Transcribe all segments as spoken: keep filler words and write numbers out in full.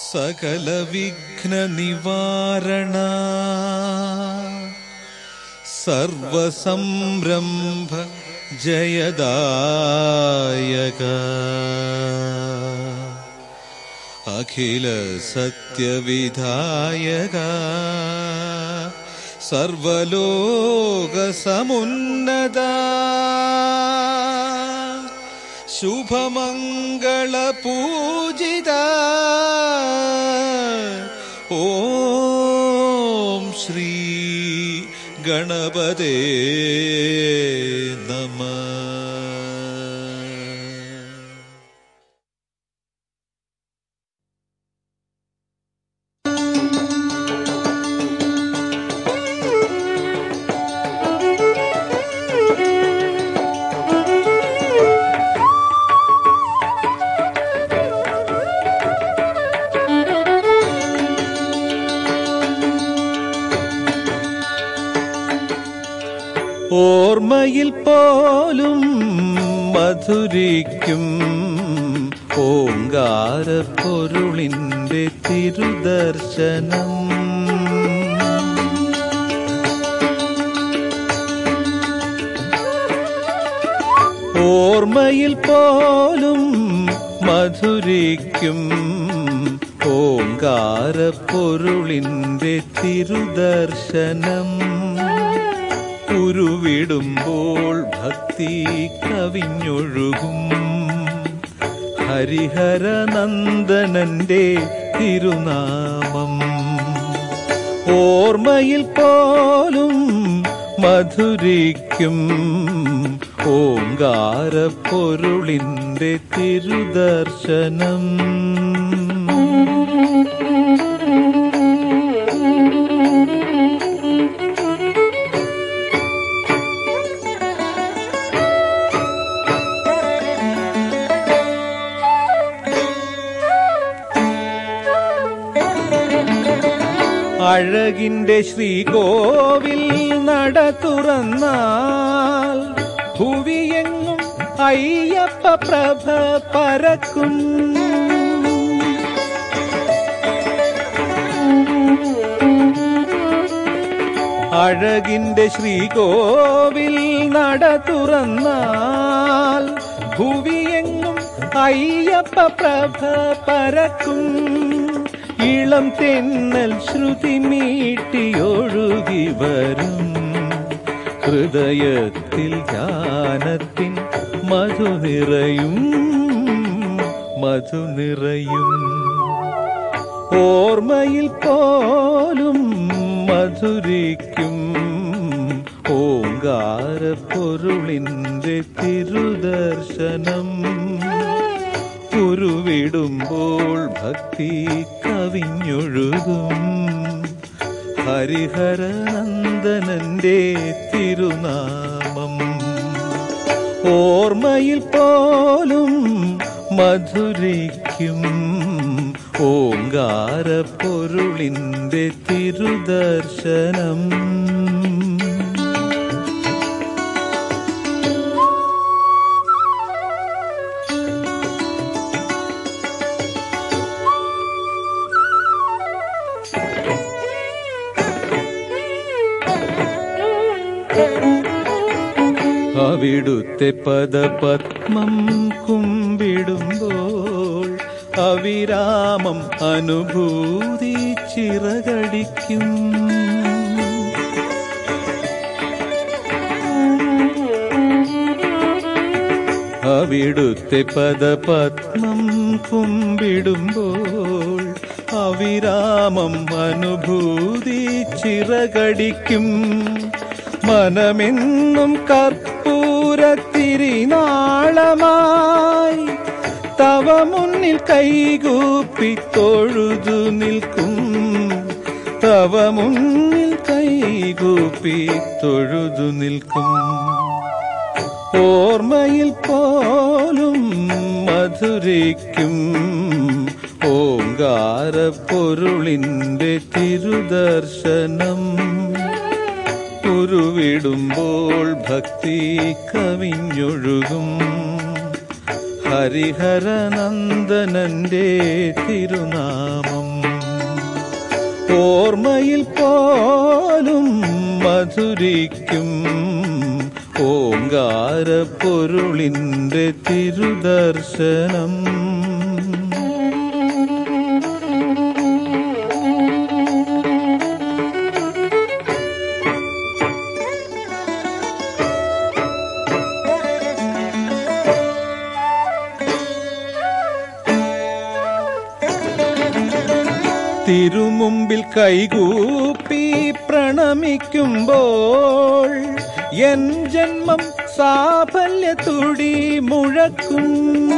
സകല വിഘ്ന നിവാരണ സർവസംരംഭ ജയദായക അഖില സത്യവിധായക സർവലോക സമുന്നത ശുഭമംഗള പൂജിത ഓം ശ്രീ ഗണപതേ നമഃ. ഓർമ്മയിൽ പോലും മധുരിക്കും ഓങ്കാര പൊരുളിന്റെ തിരുദർശനം. ഓർമ്മയിൽ പോലും മധുരിക്കും ഓങ്കാര പൊരുളിന്റെ തിരുദർശനം. ഉരുവിടുമ്പോൾ ഭക്തി കവിഞ്ഞൊഴുകും ഹരിഹരനന്ദനന്റെ തിരുനാമം. ഓർമ്മയിൽ പോലും മധുരിക്കും ഓങ്കാര പൊരുളിന്റെ തിരുദർശനം. അഴകിന്റെ ശ്രീകോവിൽ നട തുറന്നാൽ ഭുവിയെങ്ങും അയ്യപ്പ പ്രഭ പരക്കും. അഴകിന്റെ ശ്രീകോവിൽ നട തുറന്നാൽ ഭുവിയെങ്ങും അയ്യപ്പ പ്രഭ പരക്കും. ഇളം തെന്നൽ ശ്രുതി മീട്ടിയൊഴുകി വരും ഹൃദയത്തിൽ ജ്ഞാനത്തിൻ മധു നിറയും മധു നിറയും. ഓർമ്മയിൽ പോലും മധുരിക്കും ഓങ്കാര പൊരുളിന്റെ തിരുദർശനം. ഉരുവിടുമ്പോൾ ഭക്തി കവിഞ്ഞൊഴുകും ഹരിഹരനന്ദനന്റെ തിരുനാമം. ഓർമ്മയിൽ പോലും മധുരിക്കും ഓങ്കാര പൊരുളിന്റെ തിരുദർശനം. അവിടുത്തെ പദപത്മം കുമ്പിടുമ്പോൾ അവിരാമം അനുഭൂതി ചിറകടിക്കും. അവിടുത്തെ പദപത്മം കുമ്പിടുമ്പോൾ അവിരാമം അനുഭൂതി ചിറകടിക്കും. മനമെന്നും കർപ്പൂരത്തിരിനാളമായി തവ മുന്നിൽ കൈകൂപ്പി തൊഴുതു നിൽക്കും. തവ മുന്നിൽ കൈകൂപ്പി തൊഴുതു നിൽക്കും. ഓർമ്മയിൽ പോലും മധുരിക്കും ഓങ്കാര പൊരുളിന്റെ തിരുദർശനം. ഉരുവിടുമ്പോൾ ഭക്തി കവിഞ്ഞൊഴുകും ഹരിഹരനന്ദനന്റെ തിരുനാമം ഓർമ്മയിൽ പോലും മധുരിക്കും ഓങ്കാര പൊരുളിന്റെ തിരുദർശനം. തിരുമുമ്പിൽ കൈകൂപ്പി പ്രണമിക്കുമ്പോൾ എൻ ജന്മം സാഫല്യത്തുടി മുഴക്കും.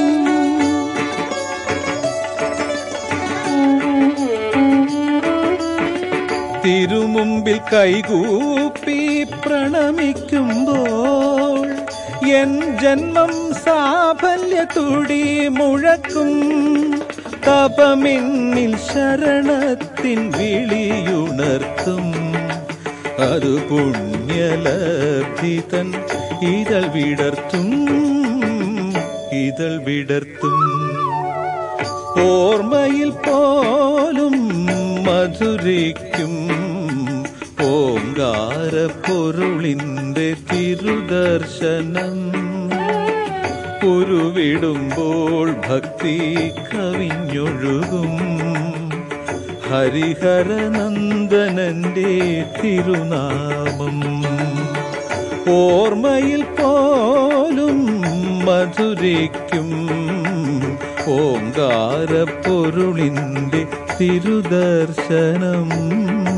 തിരുമുമ്പിൽ കൈകൂപ്പി പ്രണമിക്കുമ്പോൾ എൻ ജന്മം സാഫല്യത്തുടി മുഴക്കും. തപമെന്നിൽ ശരണത്തിൻ വിളിയുണർത്തും അത് പുണ്യലബ്ധിതൻ ഇതൾ വിടർത്തും ഇതൾ വിടർത്തും. ഓർമ്മയിൽ പോലും മധുരിക്കും ഓങ്കാര പൊരുളിന്റെ തിരുദർശനം. ഉരുവിടുമ്പോൾ ഭക്തി കവിഞ്ഞൊഴുകും ഹരിഹരനന്ദനന്റെ തിരുനാമം. ഓർമ്മയിൽ പോലും മധുരിക്കും ഓങ്കാര പൊരുളിന്റെ തിരുദർശനം.